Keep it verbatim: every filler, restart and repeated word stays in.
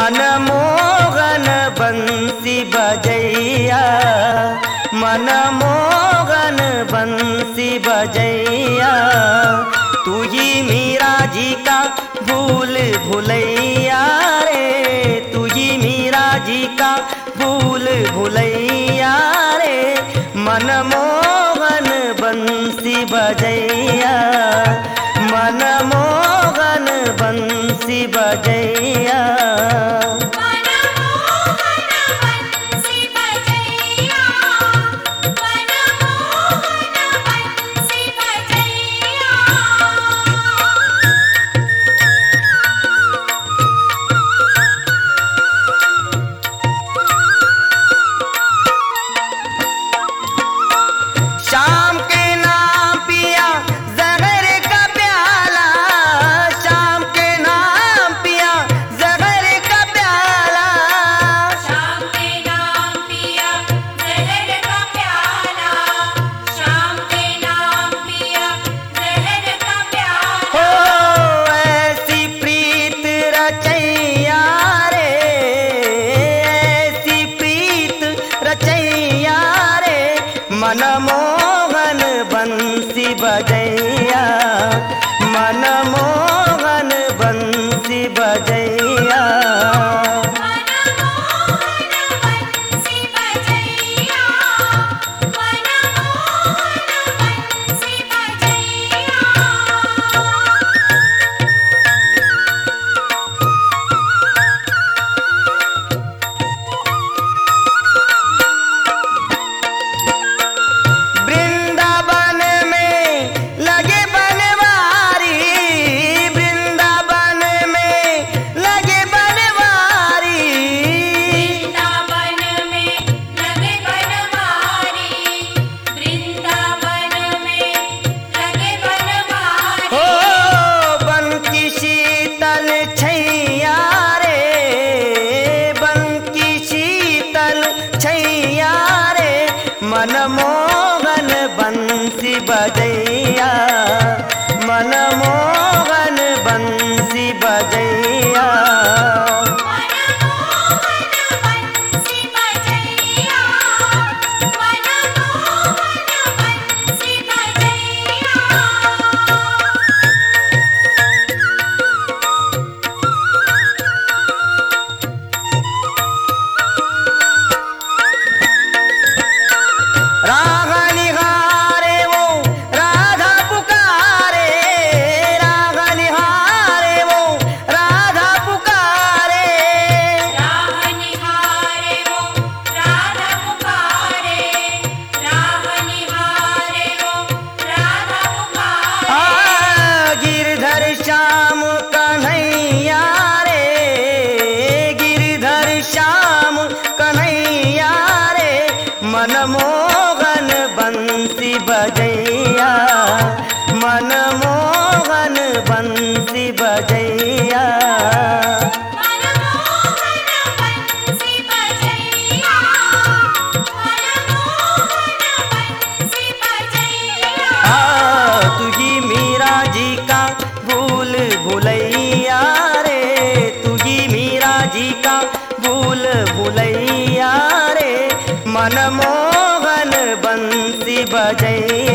मनमोहन बंसी बजैया, मनमोहन बंसी बजैया। तू ही मीरा जी का भूल भुलैया रे, तू ही मीरा जी का भूल भुलैया रे। मनमोहन बंसी बजैया, मनमोहन बंसी बजैया। शाम के नाम पिया जहर का प्याला, शाम के नाम पिया जहर का प्याला। शाम के नाम पिया जहर का प्याला, शाम के नाम पिया जहर का प्याला। हो ऐसी प्रीत रचैया रे, ऐसी प्रीत रचैया रे। मनमोहन बंसी बजैया, मनमोहन बंसी बजैया। मनमोहन बंसी बजैया, मनमोहन बंसी बजैया। वृंदावन में लगे बनवारी, वृंदावन में लगे बनवारी। वृंदावन में लगे बनवारी, वृंदावन में लगे बनवारी। हो बन की शीतल छैया रे, बन की शीतल छैया रे। मनमोहन बंसी बजैया, मनमोहन बंसी बजैया। मनमोहन बंसी बजैया, मनमोहन बंसी बजैया। राह निहारे वो राधा पुकारे, राह निहारे वो राधा पुकारे। राह निहारे वो राधा पुकारे, राह निहारे वो राधा पुकारे। आ गिरधर श्याम कन्हैया रे, गिरधर श्याम कन्हैया रे। मनमोहन बंसी बजैया, मनमोहन बंसी बजैया। मनमोहन बंसी बजैया, मनमोहन बंसी बजैया। आ तू ही मीरा जी का भूल भुलैया रे, तू ही मीरा जी का भूल भुलैया रे। मनमोहन बंसी बजैया।